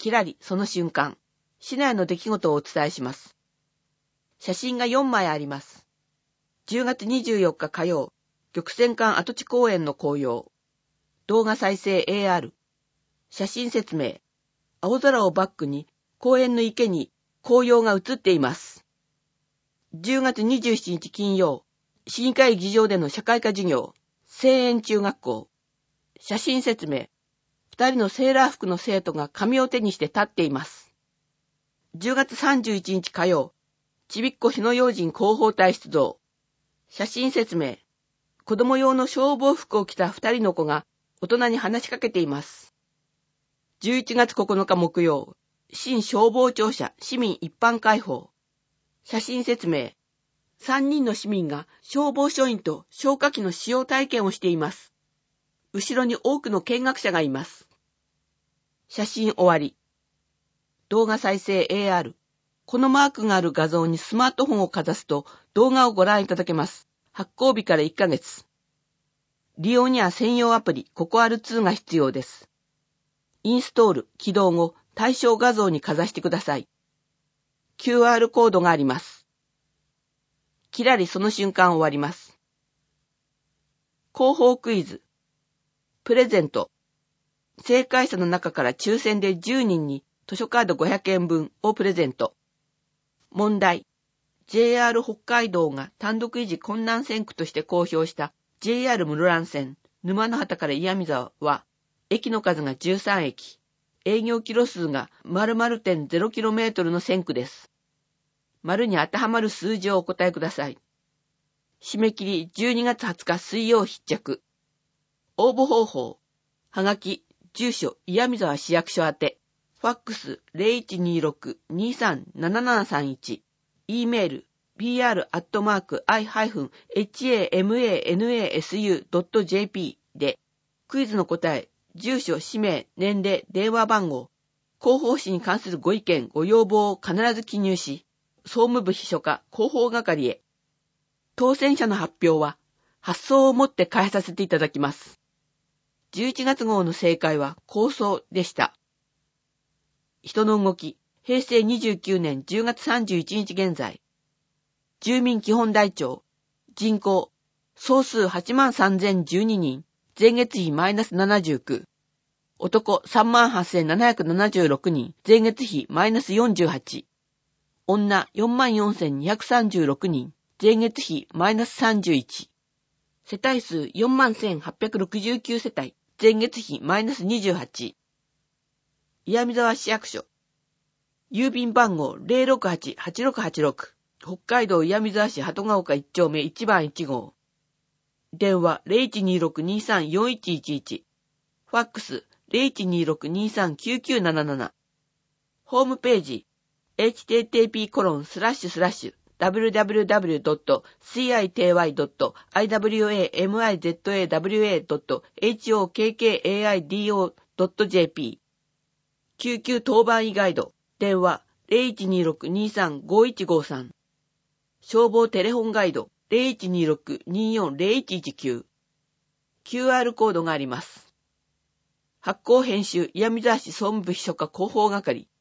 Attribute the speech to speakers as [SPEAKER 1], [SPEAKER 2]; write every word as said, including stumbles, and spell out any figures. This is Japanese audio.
[SPEAKER 1] きらりその瞬間、市内の出来事をお伝えします。写真がよんまいあります。じゅうがつにじゅうよっか火曜、玉泉館跡地公園の紅葉。動画再生 エーアール。写真説明。青空をバックに公園の池に紅葉が映っています。じゅうがつにじゅうしちにち金曜、市議会議場での社会科授業、西園中学校。写真説明。二人のセーラー服の生徒が紙を手にして立っています。じゅうがつさんじゅういちにち火曜、ちびっこ火の用心広報隊出動。写真説明。子供用の消防服を着た二人の子が大人に話しかけています。じゅういちがつここのか木曜、新消防庁舎市民一般開放。写真説明。三人の市民が消防署員と消火器の使用体験をしています。後ろに多くの見学者がいます。写真終わり。動画再生 エーアール。このマークがある画像にスマートフォンをかざすと動画をご覧いただけます。発行日からいっかげつ。利用には専用アプリココアルツーが必要です。インストール、起動後、対象画像にかざしてください。キューアール コードがあります。きらりその瞬間終わります。広報クイズ。プレゼント。正解者の中から抽選でじゅうにんに図書カードごひゃくえんぶんをプレゼント。問題。ジェイアール 北海道が単独維持困難線区として公表した ジェイアール 室蘭線沼の畑から岩見沢は、駅の数がじゅうさんえき、営業キロ数が ゼロてんゼロキロメートル の線区です。丸に当てはまる数字をお答えください。締め切りじゅうにがつはつか水曜必着。応募方法。はがき、住所、岩見沢市役所宛て。ファックス ゼロいちにろく にさんななななさんいち。E メール ピーアール アットマーク アイ ハイフン エイチ エー エム エー エヌ エー エス ユー ドット ジェーピー で、クイズの答え、住所、氏名、年齢、電話番号、広報誌に関するご意見、ご要望を必ず記入し、総務部秘書課広報係へ。当選者の発表は、発送をもって返させていただきます。じゅういちがつ号の正解は構想でした。人の動き、へいせいにじゅうきゅうねんじゅうがつさんじゅういちにち現在。住民基本台帳。人口。総数 はちまんさんぜんじゅうににん。前月比マイナスななじゅうきゅう。男 さんまんはっせんななひゃくななじゅうろくにん。前月比マイナスよんじゅうはち。女 よんまんよんせんにひゃくさんじゅうろくにん。前月比マイナスさんじゅういち。世帯数 よんまんせんはっぴゃくろくじゅうきゅう 世帯。前月比マイナスにじゅうはち。岩見沢市役所。郵便番号 ゼロろくはち はちろくはちろく。北海道岩見沢市鳩ヶ丘いっちょうめいちばんいちごう。電話 ゼロいちにろく にさん よんいちいちいち。ファックス ゼロいちにろく にさん きゅうきゅうなななな。ホームページ エイチティーティーピーコロンスラッシュスラッシュダブリューダブリューダブリュードットシーアイティーワイドットアイダブリューエーエムアイゼットエーダブリューエードットエイチオーケーケーエーアイディーオードットジェーピー。救急当番医ガイド。電話 ゼロいちにろく にさん ごいちごさん。消防テレホンガイド ゼロいちにろく によん ゼロいちいちきゅう。キューアール コードがあります。発行編集岩見沢市総務部秘書課広報係。